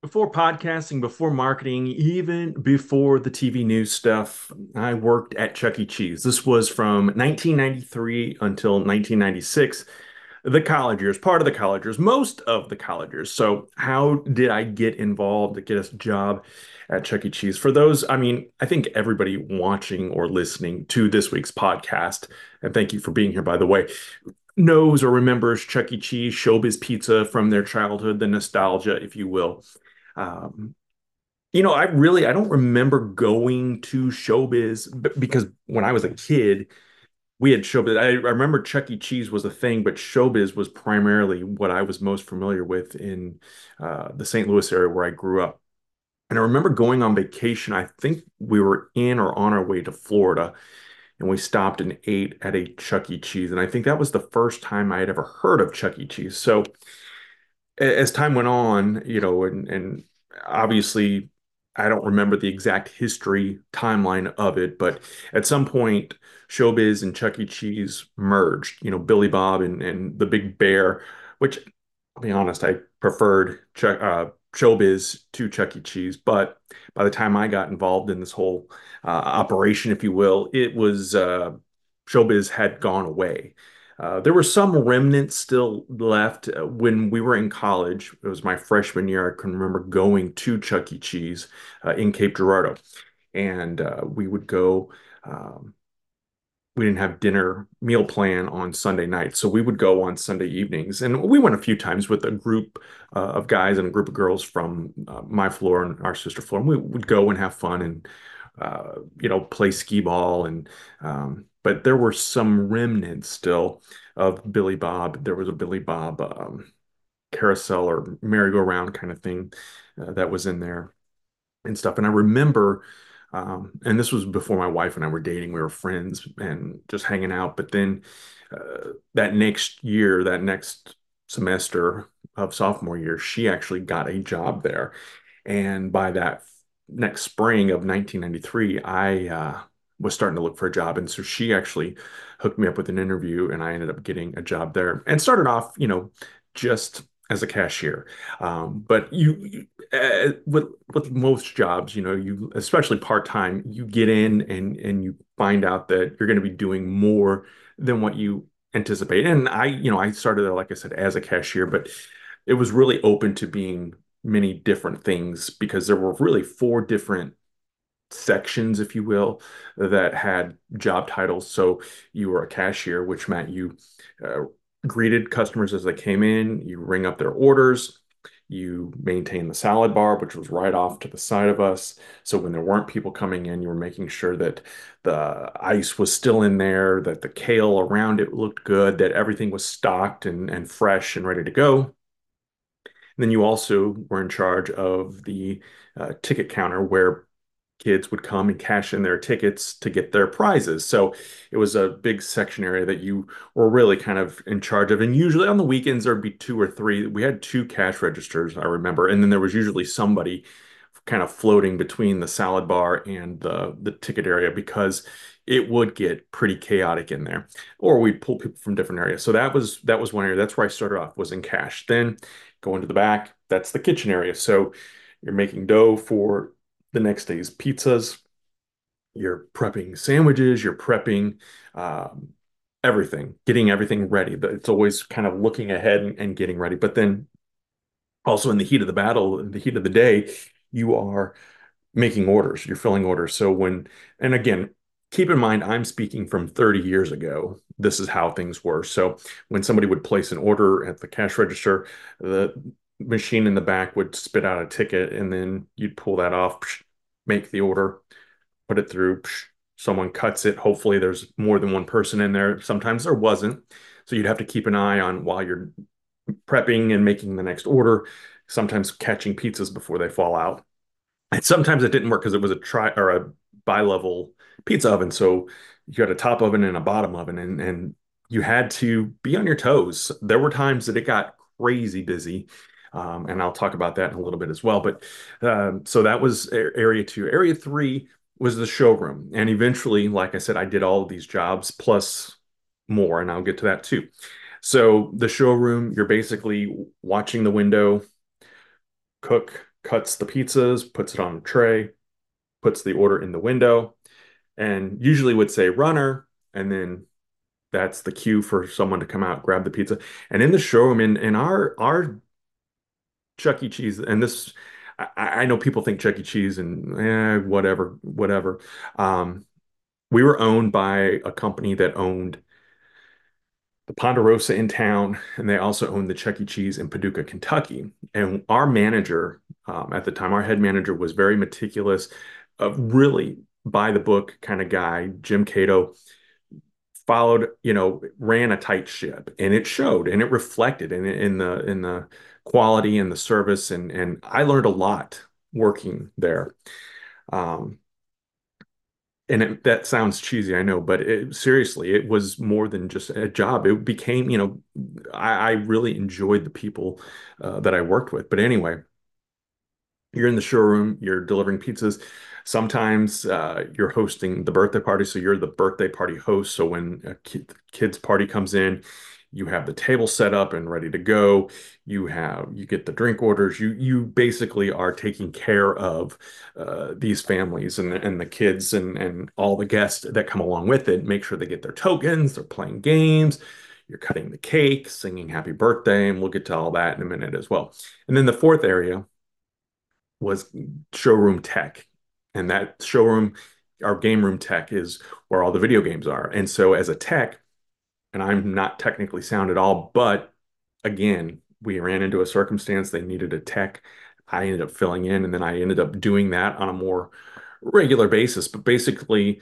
Before podcasting, before marketing, even before the TV news stuff, I worked at Chuck E. Cheese. This was from 1993 until 1996, the college years, part of the college years, most of the college years. So, how did I get involved to get us a job at Chuck E. Cheese? For those, I think everybody watching or listening to this week's podcast, and thank you for being here, by the way, knows or remembers Chuck E. Cheese, Showbiz Pizza from their childhood, the nostalgia, if you will. Um, I don't remember going to Showbiz because when I was a kid, we had Showbiz. I remember Chuck E. Cheese was a thing, but Showbiz was primarily what I was most familiar with in the St. Louis area where I grew up. And I remember going on vacation. I think we were in or on our way to Florida, and we stopped and ate at a Chuck E. Cheese. And I think that was the first time I had ever heard of Chuck E. Cheese. So as time went on, and obviously I don't remember the exact history timeline of it, but at some point, Showbiz and Chuck E. Cheese merged, Billy Bob and the Big Bear, which I'll be honest, I preferred Showbiz to Chuck E. Cheese. But by the time I got involved in this whole operation, if you will, it was Showbiz had gone away. There were some remnants still left when we were in college. It was my freshman year. I can remember going to Chuck E. Cheese in Cape Girardeau, and we would go. Um, we didn't have dinner meal plan on Sunday night, so we would go on Sunday evenings, and we went a few times with a group of guys and a group of girls from my floor and our sister floor. And we would go and have fun and play skee ball but there were some remnants still of Billy Bob. There was a Billy Bob carousel or merry-go-round kind of thing that was in there and stuff. And I remember, and this was before my wife and I were dating. We were friends and just hanging out. But then that next year, that next semester of sophomore year, she actually got a job there. And by that next spring of 1993, I was starting to look for a job. And so she actually hooked me up with an interview, and I ended up getting a job there and started off, just as a cashier. But with most jobs, you especially part-time, you get in and you find out that you're going to be doing more than what you anticipate. And I started there, like I said, as a cashier, but it was really open to being many different things because there were really four different sections, if you will, that had job titles. So you were a cashier, which meant you uh, greeted customers as they came in, you ring up their orders, you maintain the salad bar, which was right off to the side of us. So when there weren't people coming in, you were making sure that the ice was still in there, that the kale around it looked good, that everything was stocked and fresh and ready to go. And then you also were in charge of the ticket counter where kids would come and cash in their tickets to get their prizes. So it was a big section area that you were really kind of in charge of. And usually on the weekends, there'd be two or three. We had two cash registers, I remember. And then there was usually somebody kind of floating between the salad bar and the ticket area because it would get pretty chaotic in there. Or we'd pull people from different areas. So that was one area. That's where I started off, was in cash. Then go into the back, that's the kitchen area. So you're making dough for the next day's pizzas, you're prepping sandwiches, you're prepping um, everything, getting everything ready. But it's always kind of looking ahead and getting ready. But then also in the heat of the battle, in the heat of the day, you are making orders, you're filling orders. And again, keep in mind, I'm speaking from 30 years ago. This is how things were. So when somebody would place an order at the cash register, the machine in the back would spit out a ticket, and then you'd pull that off, make the order, put it through, someone cuts it. Hopefully, there's more than one person in there. Sometimes there wasn't. So you'd have to keep an eye on while you're prepping and making the next order, sometimes catching pizzas before they fall out. And sometimes it didn't work because it was a tri or a bi-level pizza oven. So you had a top oven and a bottom oven, and you had to be on your toes. There were times that it got crazy busy. And I'll talk about that in a little bit as well. But so that was area two. Area three was the showroom. And eventually, like I said, I did all of these jobs plus more, and I'll get to that too. So the showroom, you're basically watching the window, cook, cuts the pizzas, puts it on a tray, puts the order in the window, and usually would say runner, and then that's the cue for someone to come out, grab the pizza. And in the showroom, in our Chuck E. Cheese, and this, I know people think Chuck E. Cheese and whatever, whatever. Um, we were owned by a company that owned the Ponderosa in town, and they also owned the Chuck E. Cheese in Paducah, Kentucky. And our manager, at the time, our head manager was very meticulous, really by the book kind of guy. Jim Cato followed, ran a tight ship, and it showed, and it reflected in the quality and the service, and I learned a lot working there. Um, and that sounds cheesy, I know, but seriously, it was more than just a job. It became, I really enjoyed the people that I worked with. But anyway, you're in the showroom, you're delivering pizzas. Sometimes you're hosting the birthday party, so you're the birthday party host. So when a kid's party comes in, you have the table set up and ready to go. You get the drink orders. You basically are taking care of these families and the kids and all the guests that come along with it. Make sure they get their tokens. They're playing games. You're cutting the cake, singing happy birthday, and we'll get to all that in a minute as well. And then the fourth area was showroom tech. And that showroom, our game room tech is where all the video games are. And so as a tech, and I'm not technically sound at all, but again, we ran into a circumstance they needed a tech. I ended up filling in, and then I ended up doing that on a more regular basis. But basically,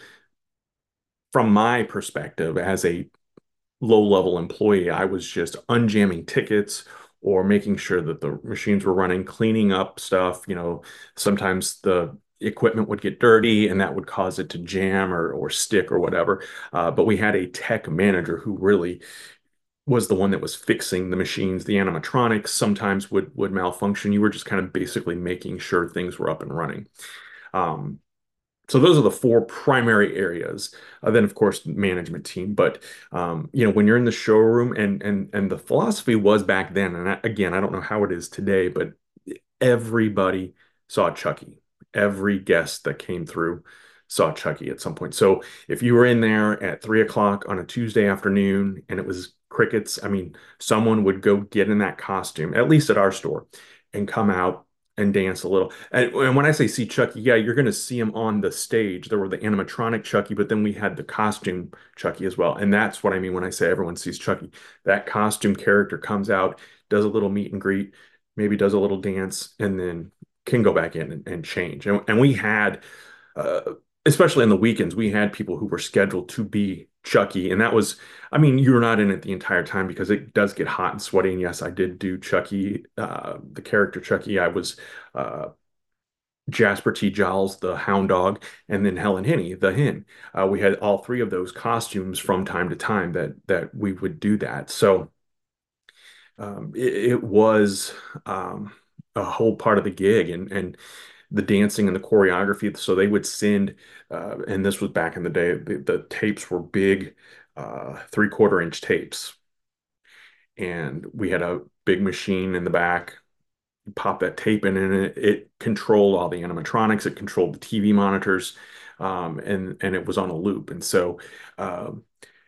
from my perspective as a low-level employee, I was just unjamming tickets or making sure that the machines were running, cleaning up stuff. Sometimes the equipment would get dirty and that would cause it to jam or stick or whatever. But we had a tech manager who really was the one that was fixing the machines. The animatronics sometimes would malfunction. You were just kind of basically making sure things were up and running. Um, so those are the four primary areas. Then, of course, management team. But when you're in the showroom, and the philosophy was back then, and again, I don't know how it is today, but everybody saw Chucky. Every guest that came through saw Chucky at some point. So if you were in there at 3 o'clock on a Tuesday afternoon and it was crickets, I mean, someone would go get in that costume, at least at our store, and come out and dance a little. And when I say see Chucky, yeah, you're going to see him on the stage. There were the animatronic Chucky, but then we had the costume Chucky as well. And that's what I mean when I say everyone sees Chucky. That costume character comes out, does a little meet and greet, maybe does a little dance, and then can go back in and change. And we had, uh, especially on the weekends, we had people who were scheduled to be Chucky. And that was, I mean, you're not in it the entire time because it does get hot and sweaty. And yes, I did do Chucky, the character Chucky. I was uh, Jasper T. Giles, the hound dog, and then Helen Henny, the hen. We had all three of those costumes from time to time that we would do that. So it was a whole part of the gig, and the dancing and the choreography. So they would send, and this was back in the day, the tapes were big, 3/4 inch tapes. And we had a big machine in the back. You pop that tape in, and it controlled all the animatronics. It controlled the TV monitors, and it was on a loop. And so um,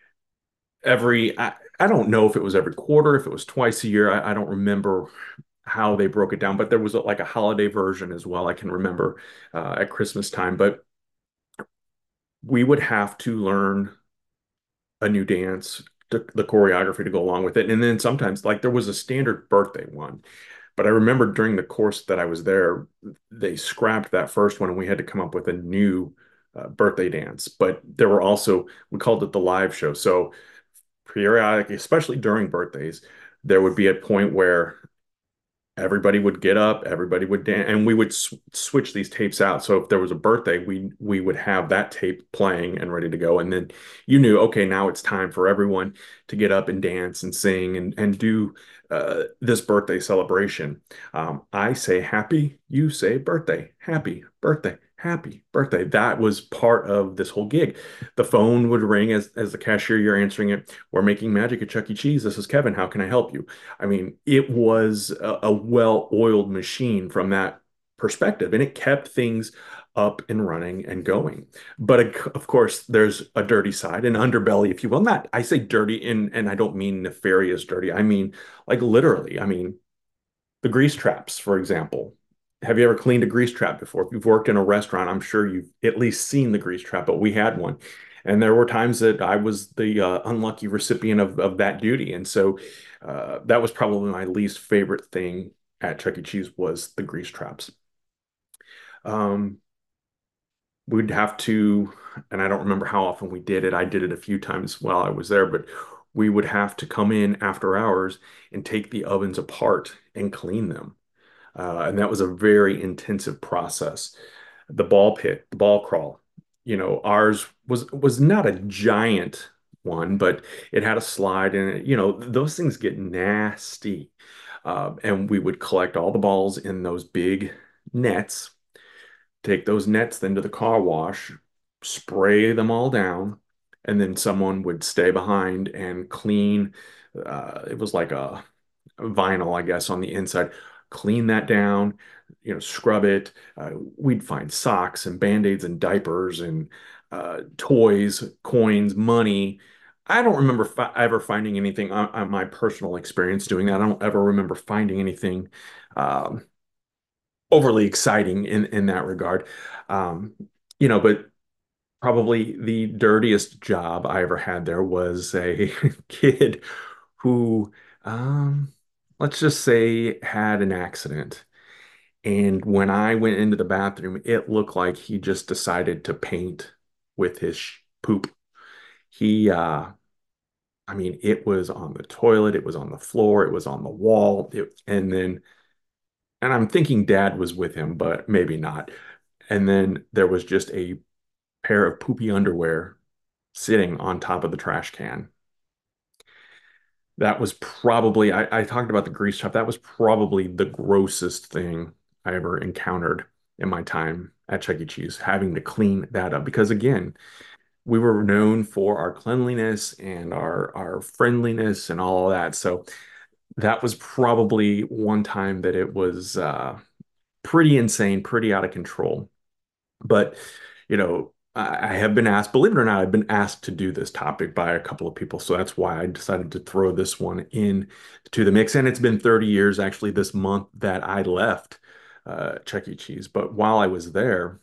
I don't know if it was every quarter, if it was twice a year. I don't remember how they broke it down, but there was like a holiday version as well. I can remember at Christmas time, but we would have to learn a new dance, the choreography to go along with it. And then sometimes, like, there was a standard birthday one, but I remember during the course that I was there, they scrapped that first one and we had to come up with a new birthday dance. But there were also, we called it the live show. So periodically, especially during birthdays, there would be a point where everybody would get up, everybody would dance, and we would switch these tapes out. So if there was a birthday, we would have that tape playing and ready to go. And then you knew, okay, now it's time for everyone to get up and dance and sing and do this birthday celebration. I say happy, you say birthday, happy birthday, happy birthday. That was part of this whole gig. The phone would ring as the cashier, you're answering it. We're making magic at Chuck E. Cheese. This is Kevin. How can I help you? I mean, it was a well-oiled machine from that. perspective, and it kept things up and running and going. But of course, there's a dirty side, an underbelly, if you will. Not, I say dirty, and I don't mean nefarious dirty. I mean like literally. I mean the grease traps, for example. Have you ever cleaned a grease trap before? If you've worked in a restaurant, I'm sure you've at least seen the grease trap, but we had one. And there were times that I was the unlucky recipient of that duty. And so that was probably my least favorite thing at Chuck E. Cheese was the grease traps. Um, we'd have to, and I don't remember how often we did it. I did it a few times while I was there, but we would have to come in after hours and take the ovens apart and clean them. And that was a very intensive process. The ball pit, the ball crawl, ours was not a giant one, but it had a slide in it. Those things get nasty. And we would collect all the balls in those big nets, take those nets then to the car wash, spray them all down, and then someone would stay behind and clean. It was like a vinyl, I guess, on the inside. Clean that down, scrub it. We'd find socks and band-aids and diapers and toys, coins, money. I don't remember ever finding anything on my personal experience doing that. I don't ever remember finding anything um, overly exciting in that regard. Um, but probably the dirtiest job I ever had there was a kid who, um, let's just say, had an accident. And when I went into the bathroom, it looked like he just decided to paint with his poop. He, I mean, it was on the toilet, it was on the floor, it was on the wall, and I'm thinking dad was with him, but maybe not. And then there was just a pair of poopy underwear sitting on top of the trash can. That was probably, I talked about the grease trap. That was probably the grossest thing I ever encountered in my time at Chuck E. Cheese, having to clean that up. Because again, we were known for our cleanliness and our friendliness and all of that. So that was probably one time that it was pretty insane, pretty out of control. But, I have been asked, believe it or not, I've been asked to do this topic by a couple of people. So that's why I decided to throw this one in to the mix. And it's been 30 years actually this month that I left Chuck E. Cheese. But while I was there,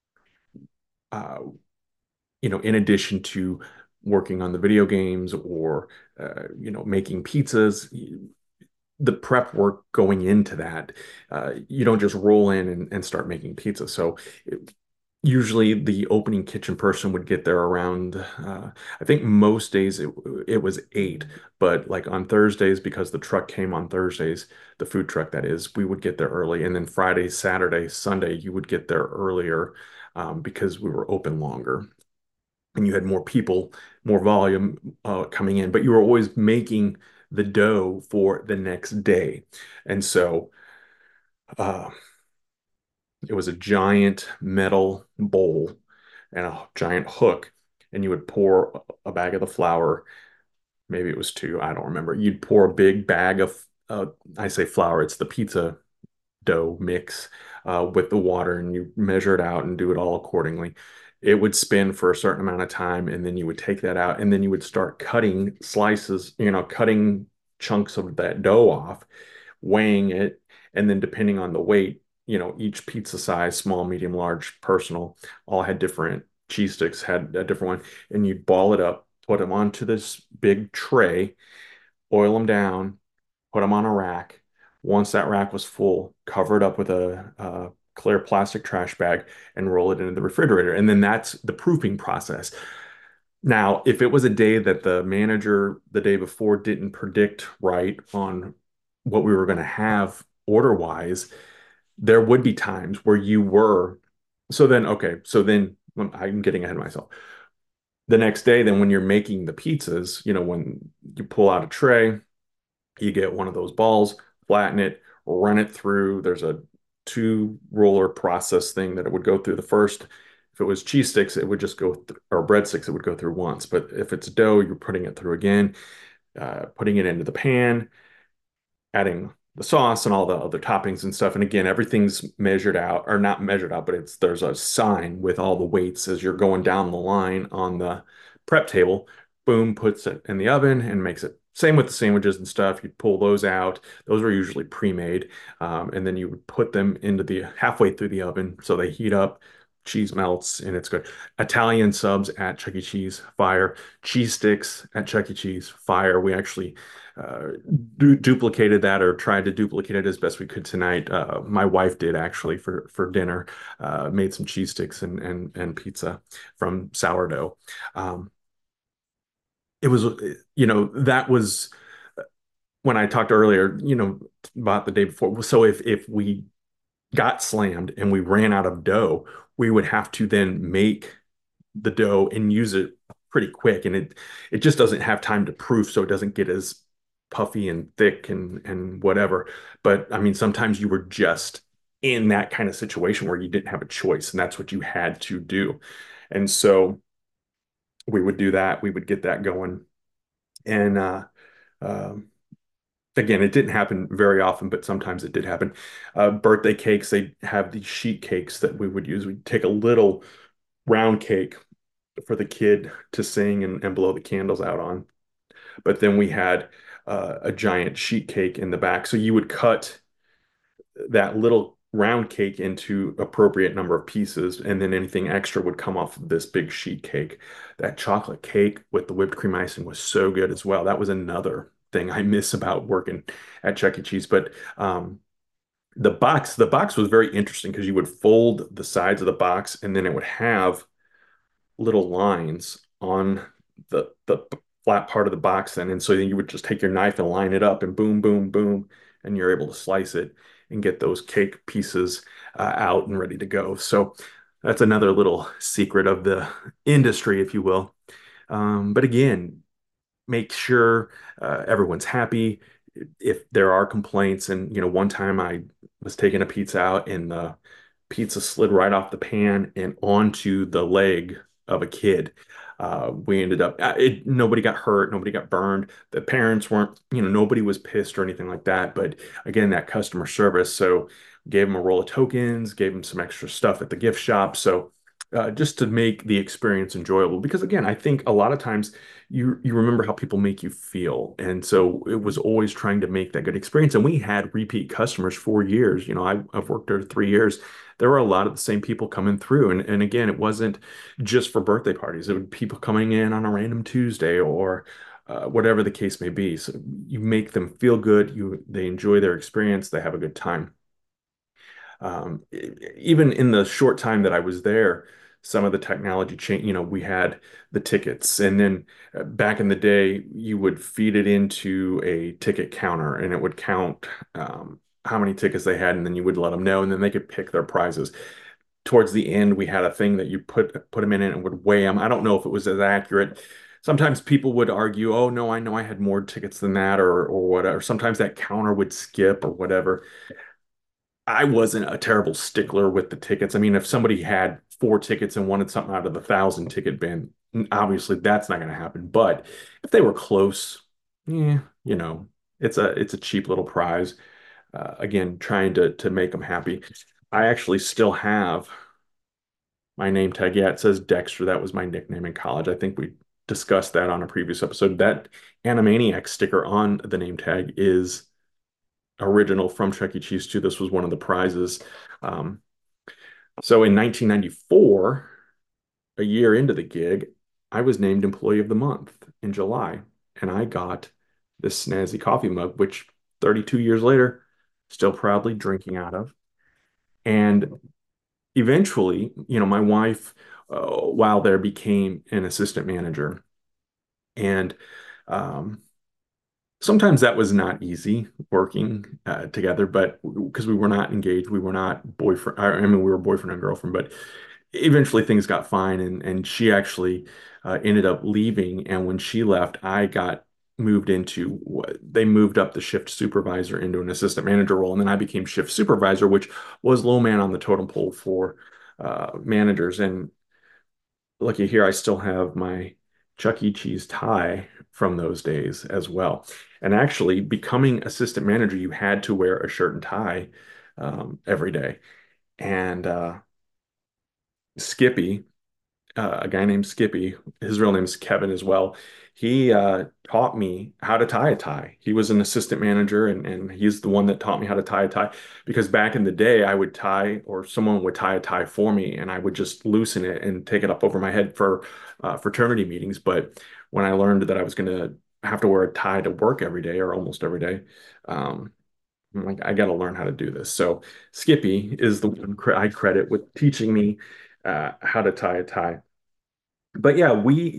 uh, in addition to working on the video games or, making pizzas, the prep work going into that, you don't just roll in and start making pizza. So usually the opening kitchen person would get there around I think most days it was 8, but like on Thursdays, because the truck came on Thursdays, the food truck that is, we would get there early, and then Friday, Saturday, Sunday you would get there earlier, because we were open longer and you had more people, more volume coming in, but you were always making the dough for the next day. And so uh, it was a giant metal bowl and a giant hook, and you would pour a bag of the flour. Maybe it was two, I don't remember. You'd pour a big bag of, I say flour, it's the pizza dough mix with the water, and you measure it out and do it all accordingly. It would spin for a certain amount of time, and then you would take that out, and then you would start cutting slices, cutting chunks of that dough off, weighing it, and then depending on the weight, each pizza size, small, medium, large, personal, all had different cheese sticks, had a different one, and you'd ball it up, put them onto this big tray, oil them down, put them on a rack. Once that rack was full, cover it up with a clear plastic trash bag and roll it into the refrigerator. And then that's the proofing process. Now, if it was a day that the manager the day before didn't predict right on what we were going to have order wise, there would be times where you were. So then, okay, so then I'm getting ahead of myself. The next day, then when you're making the pizzas, when you pull out a tray, you get one of those balls, flatten it, run it through. There's a two roller process thing that it would go through. The first, if it was cheese sticks, it would just go or breadsticks, it would go through once. But if it's dough, you're putting it through again, putting it into the pan, adding the sauce and all the other toppings and stuff. And again, everything's measured out, or not measured out, but it's there's a sign with all the weights as you're going down the line on the prep table. Boom, puts it in the oven and makes it. Same with the sandwiches and stuff. You'd pull those out. Those were usually pre-made. And then you would put them into the halfway through the oven so they heat up. Cheese melts and it's good. Italian subs at Chuck E. Cheese, fire. Cheese sticks at Chuck E. Cheese, fire. We actually uh, duplicated that or tried to duplicate it as best we could tonight. My wife did actually for dinner. Made some cheese sticks and pizza from sourdough. Um, it was, that was when I talked earlier, about the day before. So if we got slammed and we ran out of dough, we would have to then make the dough and use it pretty quick. And it just doesn't have time to proof, so it doesn't get as puffy and thick and whatever. But I mean, sometimes you were just in that kind of situation where you didn't have a choice, and that's what you had to do. And so we would do that. We would get that going. And um, again, it didn't happen very often, but sometimes it did happen. Birthday cakes, they have these sheet cakes that we would use. We'd take a little round cake for the kid to sing and blow the candles out on. But then we had a giant sheet cake in the back. So you would cut that little round cake into appropriate number of pieces, and then anything extra would come off of this big sheet cake. That chocolate cake with the whipped cream icing was so good as well. That was another thing I miss about working at Chuck E. Cheese. But the box was very interesting because you would fold the sides of the box, and then it would have little lines on the flat part of the box then. And so then you would just take your knife and line it up and boom, boom, boom, and you're able to slice it and get those cake pieces out and ready to go. So that's another little secret of the industry, if you will. But again, make sure everyone's happy. If there are complaints, and one time I was taking a pizza out and the pizza slid right off the pan and onto the leg of a kid. We ended up, nobody got hurt, nobody got burned. The parents weren't, nobody was pissed or anything like that. But again, that customer service. So gave them a roll of tokens, gave them some extra stuff at the gift shop. So just to make the experience enjoyable, because again, I think a lot of times you remember how people make you feel, and so it was always trying to make that good experience. And we had repeat customers for years. I've worked there 3 years. There were a lot of the same people coming through, and again, it wasn't just for birthday parties. It would be people coming in on a random Tuesday or whatever the case may be. So you make them feel good. They enjoy their experience. They have a good time. Even in the short time that I was there, some of the technology changed. We had the tickets, and then back in the day, you would feed it into a ticket counter, and it would count how many tickets they had, and then you would let them know, and then they could pick their prizes. Towards the end, we had a thing that you put them in it and would weigh them. I don't know if it was as accurate. Sometimes people would argue, "Oh no, I know I had more tickets than that," or whatever. Sometimes that counter would skip or whatever. I wasn't a terrible stickler with the tickets. I mean, if somebody had 4 tickets and wanted something out of the 1,000 ticket bin, obviously that's not going to happen. But if they were close, yeah, it's a cheap little prize. Again, trying to make them happy. I actually still have my name tag. Yeah, it says Dexter. That was my nickname in college. I think we discussed that on a previous episode. That Animaniac sticker on the name tag is original from Chuck E. Cheese too. This was one of the prizes. Um, so in 1994, a year into the gig, I was named Employee of the Month in July, and I got this snazzy coffee mug, which 32 years later, still proudly drinking out of. And eventually, my wife, while there, became an assistant manager, and um, sometimes that was not easy working together, but because we were not engaged, we were not boyfriend. I mean, we were boyfriend and girlfriend, but eventually things got fine, and she actually ended up leaving. And when she left, I got moved into what they moved up the shift supervisor into an assistant manager role, and then I became shift supervisor, which was low man on the totem pole for managers. And looky here, I still have my Chuck E. Cheese tie from those days as well. And actually, becoming assistant manager, you had to wear a shirt and tie every day. And Skippy, a guy named Skippy, his real name is Kevin as well. He taught me how to tie a tie. He was an assistant manager, and he's the one that taught me how to tie a tie. Because back in the day, I would tie, or someone would tie a tie for me, and I would just loosen it and take it up over my head for fraternity meetings. But when I learned that I was going to have to wear a tie to work every day, or almost every day, um, I'm like, I got to learn how to do this. So Skippy is the one I credit with teaching me how to tie a tie. But yeah,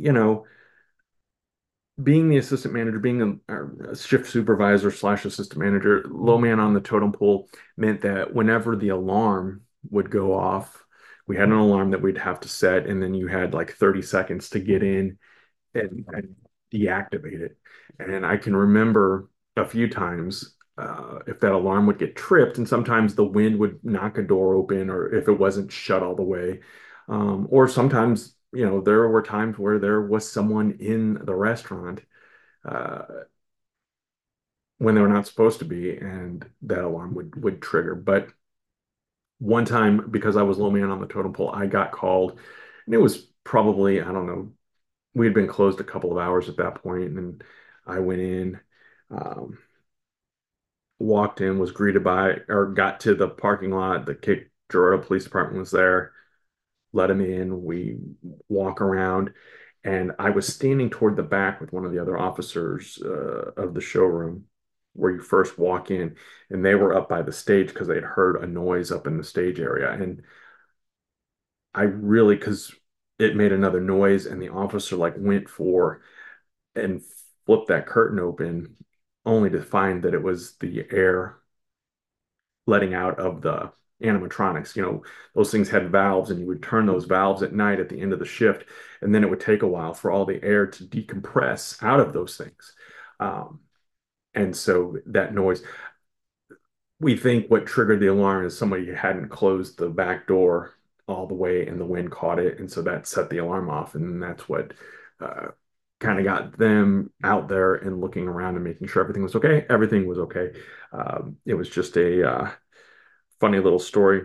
being the assistant manager, being a shift supervisor slash assistant manager, low man on the totem pole meant that whenever the alarm would go off, we had an alarm that we'd have to set, and then you had like 30 seconds to get in and deactivate it. And I can remember a few times if that alarm would get tripped, and sometimes the wind would knock a door open, or if it wasn't shut all the way. Or sometimes, there were times where there was someone in the restaurant uh, when they were not supposed to be, and that alarm would trigger. But one time, because I was low man on the totem pole, I got called, and it was probably, I don't know, we had been closed a couple of hours at that point, and I went in, um, walked in, was greeted by, or got to the parking lot. The Cape Girardeau Police Department was there, let him in. We walk around, and I was standing toward the back with one of the other officers of the showroom where you first walk in, and they were up by the stage because they'd heard a noise up in the stage area. And I really, because it made another noise, and the officer like went for and flipped that curtain open only to find that it was the air letting out of the animatronics. Those things had valves, and you would turn those valves at night at the end of the shift, and then it would take a while for all the air to decompress out of those things. Um, and so that noise, we think what triggered the alarm is somebody hadn't closed the back door all the way, and the wind caught it, and so that set the alarm off, and that's what uh, kind of got them out there and looking around and making sure everything was okay. Everything was okay. It was just a funny little story.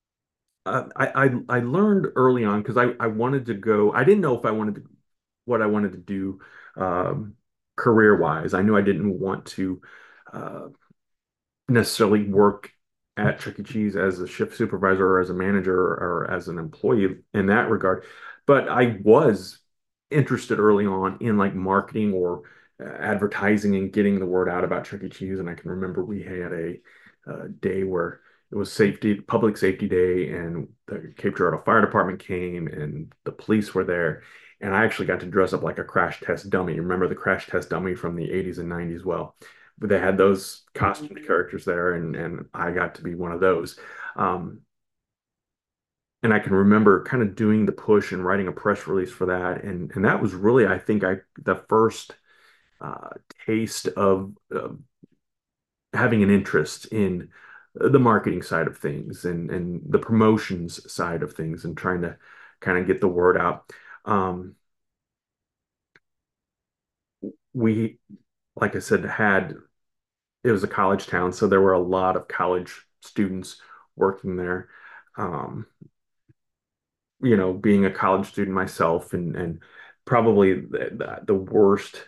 I learned early on because I wanted to go. I didn't know if I wanted to what I wanted to do career wise. I knew I didn't want to uh, necessarily work at Chuck E. Cheese as a shift supervisor or as a manager or as an employee in that regard. But I was interested early on in like marketing or advertising and getting the word out about Chuck E. Cheese. And I can remember we had a day where it was public safety day, and the Cape Girardeau Fire Department came and the police were there. And I actually got to dress up like a crash test dummy. Remember the crash test dummy from the 80s and 90s? Well, but they had those costumed characters there, and I got to be one of those. Um, and I can remember kind of doing the push and writing a press release for that, and that was really, I think, I the first uh, taste of having an interest in the marketing side of things and the promotions side of things, and trying to kind of get the word out. Um, we, like I said, had it was a college town, so there were a lot of college students working there. Um, being a college student myself, and probably the worst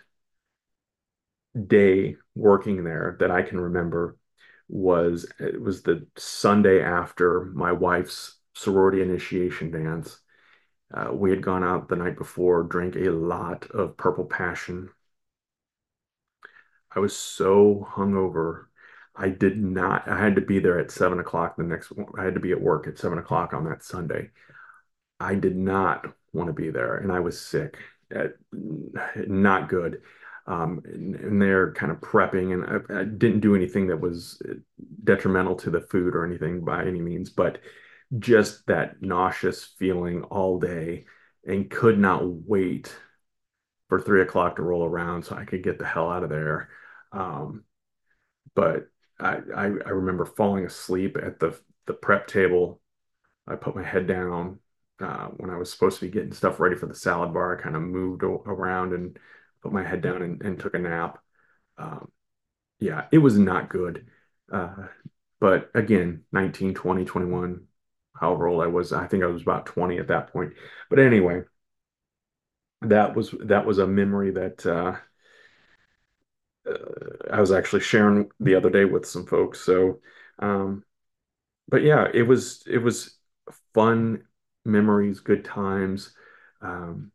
day working there that I can remember was it was the Sunday after my wife's sorority initiation dance. We had gone out the night before, drank a lot of Purple Passion. I was so hungover. I did not, I had to be there at 7 o'clock I had to be at work at 7 o'clock on that Sunday. I did not want to be there, and I was sick. Not good. And they're kind of prepping, and I didn't do anything that was detrimental to the food or anything by any means, but just that nauseous feeling all day, and could not wait for 3 o'clock to roll around so I could get the hell out of there. Um, but I remember falling asleep at the prep table. I put my head down. when I was supposed to be getting stuff ready for the salad bar, I kind of moved around and put my head down and took a nap. Um, yeah, it was not good. Uh, but again, 19, 20, 21, however old I was, I think I was about 20 at that point. But anyway, that was a memory that I was actually sharing the other day with some folks. So, um, but yeah, it was fun memories, good times. Um,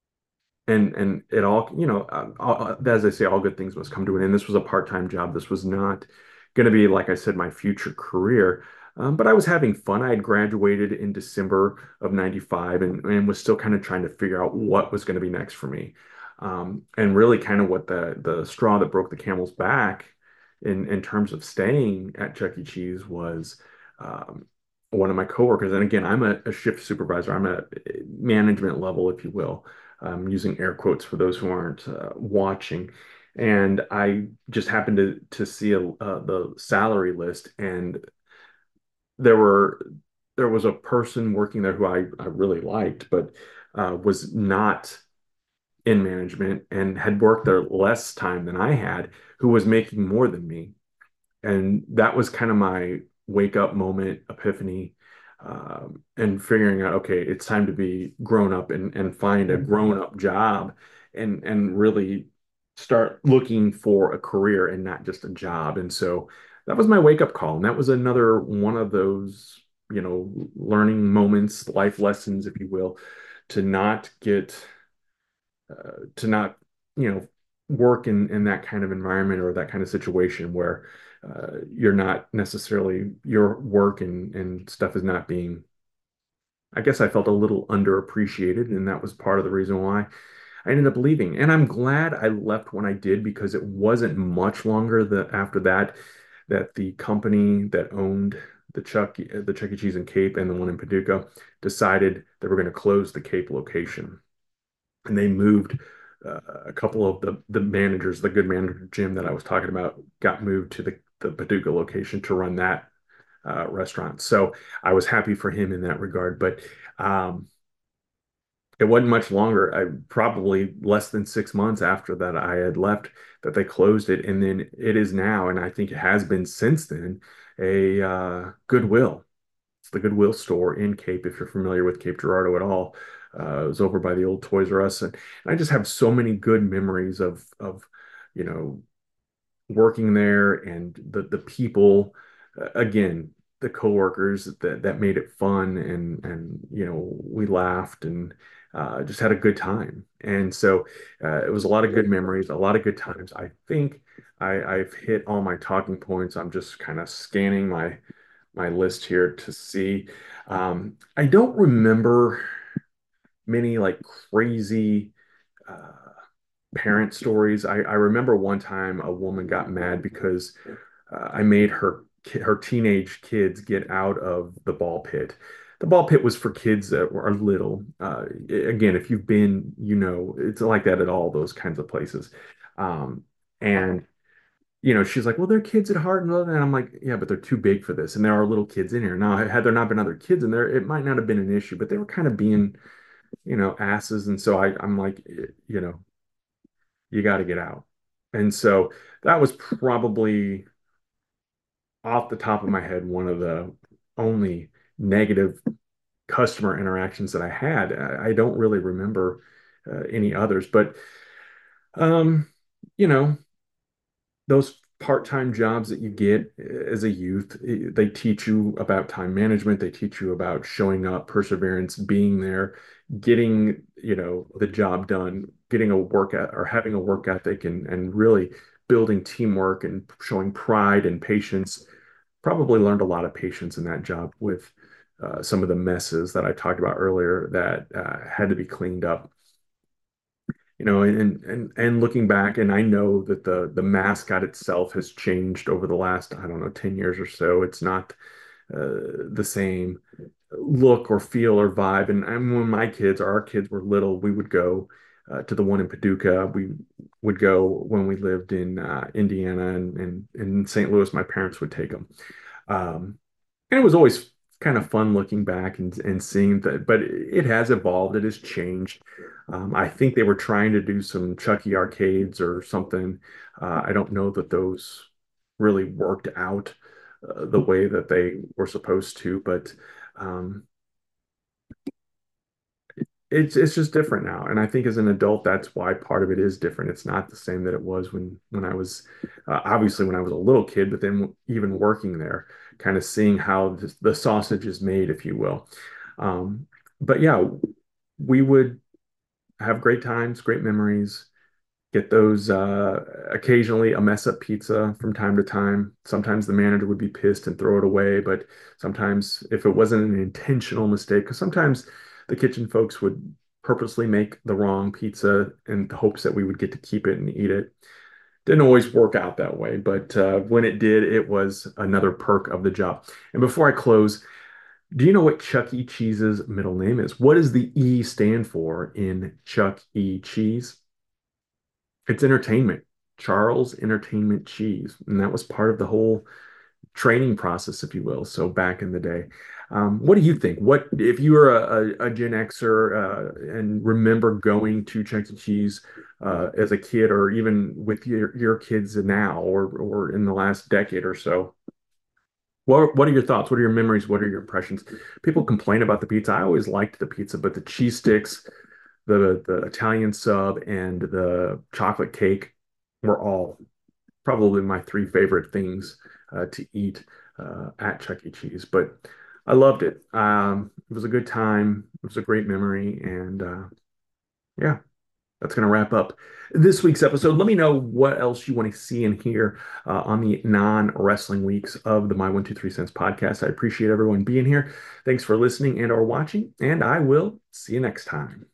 and it all, as I say, all good things must come to an end. This was a part-time job. This was not going to be, like I said, my future career. But I was having fun. I had graduated in December of 95 and was still kind of trying to figure out what was going to be next for me. And really kind of what the straw that broke the camel's back in terms of staying at Chuck E. Cheese was um, one of my coworkers. And again, I'm a shift supervisor. I'm a management level, if you will, using air quotes for those who aren't watching. And I just happened to see the salary list, and there were there was a person working there who I really liked, but was not in management and had worked there less time than I had, who was making more than me. And that was kind of my wake up moment, epiphany, and figuring out, okay, it's time to be grown up and find a grown up job and really start looking for a career and not just a job. And so that was my wake up call. And that was another one of those, learning moments, life lessons, if you will, to not get to not, you know, work in that kind of environment or that kind of situation where you're not necessarily your work and stuff is not being, I guess I felt a little underappreciated, and that was part of the reason why I ended up leaving. And I'm glad I left when I did because it wasn't much longer after that that the company that owned the Chuck E. Cheese in Cape and the one in Paducah decided they were going to close the Cape location, and they moved a couple of the managers, the good manager Jim that I was talking about, got moved to the Paducah location to run that restaurant. So I was happy for him in that regard. But um, it wasn't much longer. I probably less than 6 months after that I had left that they closed it, and then it is now, and I think it has been since then, a Goodwill. It's the Goodwill store in Cape, if you're familiar with Cape Girardeau at all. It was over by the old Toys R Us, and I just have so many good memories of you know working there and the people. Again, the coworkers that made it fun, and we laughed and just had a good time. And so it was a lot of good memories, a lot of good times. I think I've hit all my talking points. I'm just kind of scanning my list here to see. I don't remember many like crazy uh, parent stories. I remember one time a woman got mad because I made her teenage kids get out of the ball pit. The ball pit was for kids that are little. Again, if you've been, it's like that at all those kinds of places. And she's like, well, they're kids at heart, and I'm like, yeah, but they're too big for this, and there are little kids in here. Now, had there not been other kids in there, it might not have been an issue, but they were kind of being, asses, and so I'm like, you got to get out. And so that was probably off the top of my head one of the only negative customer interactions that I had. I don't really remember any others, but um, you know, those part-time jobs that you get as a youth, they teach you about time management, they teach you about showing up, perseverance, being there, getting, the job done, getting a work et or having a work ethic, and really building teamwork and showing pride and patience. Probably learned a lot of patience in that job with some of the messes that I talked about earlier that had to be cleaned up. And looking back, and I know that the mascot itself has changed over the last, I don't know, 10 years or so. It's not the same look or feel or vibe. And when my kids or our kids were little, we would go to the one in Paducah. We would go when we lived in Indiana, and in St. Louis, my parents would take them. And it was always kind of fun looking back and seeing that, but it has evolved. It has changed. I think they were trying to do some Chucky arcades or something. I don't know that those really worked out the way that they were supposed to, but um, it's just different now. And I think as an adult, that's why part of it is different. It's not the same that it was when I was obviously when I was a little kid, but then even working there, kind of seeing how the sausage is made, if you will. Um, but yeah, we would have great times, great memories. Get those occasionally a mess up pizza from time to time. Sometimes the manager would be pissed and throw it away, but sometimes if it wasn't an intentional mistake, because sometimes the kitchen folks would purposely make the wrong pizza in the hopes that we would get to keep it and eat it. Didn't always work out that way, but when it did, it was another perk of the job. And before I close, do you know what Chuck E. Cheese's middle name is? What does the E stand for in Chuck E. Cheese? It's entertainment. Charles Entertainment Cheese. And that was part of the whole training process, if you will. So back in the day. What do you think? What if you were a Gen Xer and remember going to Chuck E. Cheese as a kid, or even with your kids now, or in the last decade or so? What are your thoughts? What are your memories? What are your impressions? People complain about the pizza. I always liked the pizza, but the cheese sticks, the Italian sub, and the chocolate cake were all probably my three favorite things to eat at Chuck E. Cheese. But I loved it. It was a good time. It was a great memory, and yeah, that's going to wrap up this week's episode. Let me know what else you want to see and hear on the non-wrestling weeks of the My 123 Cents podcast. I appreciate everyone being here. Thanks for listening and or watching, and I will see you next time.